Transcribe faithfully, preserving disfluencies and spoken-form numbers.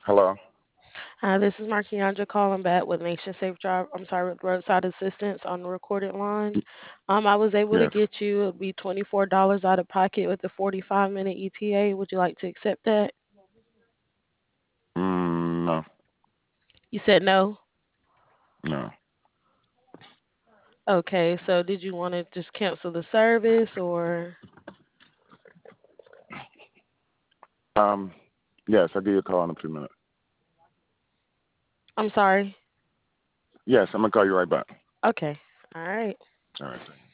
Hello? Hi, this is Markiandra calling back with Nation Safe Drive. I'm sorry, with roadside assistance on the recorded line. Um, I was able to Yes. get you it'd be twenty-four dollars out of pocket with a forty-five minute E T A. Would you like to accept that? Mm, no, You said no. no. Okay, so did you want to just cancel the service or? Um, yes, I'll give you a call in a few minutes. I'm sorry. Yes, I'm gonna call you right back. Okay. All right. All right.